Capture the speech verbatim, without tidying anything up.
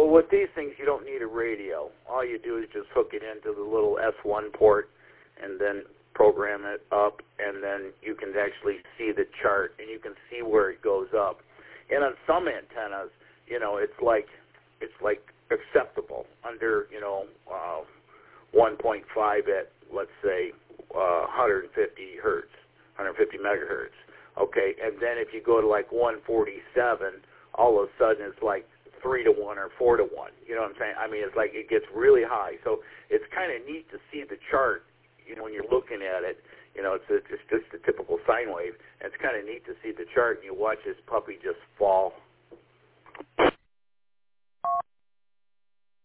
Well, with these things, you don't need a radio. All you do is just hook it into the little S one port and then program it up, and then you can actually see the chart, and you can see where it goes up. And on some antennas, you know, it's like it's like acceptable under, you know, uh, one point five at, let's say, uh, one hundred fifty hertz, one hundred fifty megahertz. Okay, and then if you go to like one forty-seven, all of a sudden it's like three to one or four to one. You know what I'm saying? I mean, it's like it gets really high. So it's kind of neat to see the chart. You know, when you're looking at it, you know, it's, a, it's just a typical sine wave. And it's kind of neat to see the chart, and you watch this puppy just fall.